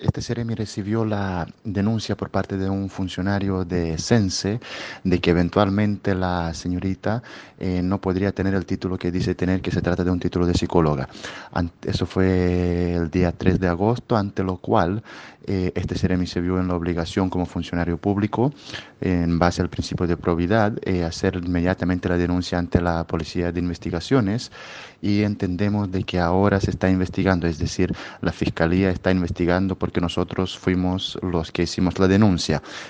Este Ceremi recibió la denuncia por parte de un funcionario de Sense de que eventualmente la señorita no podría tener el título que dice tener, que se trata de un título de psicóloga. Eso fue el día 3 de agosto, ante lo cual este Ceremi se vio en la obligación como funcionario público, en base al principio de probidad, hacer inmediatamente la denuncia ante la Policía de Investigaciones, y entendemos de que ahora se está investigando, es decir, la Fiscalía está investigando porque nosotros fuimos los que hicimos la denuncia.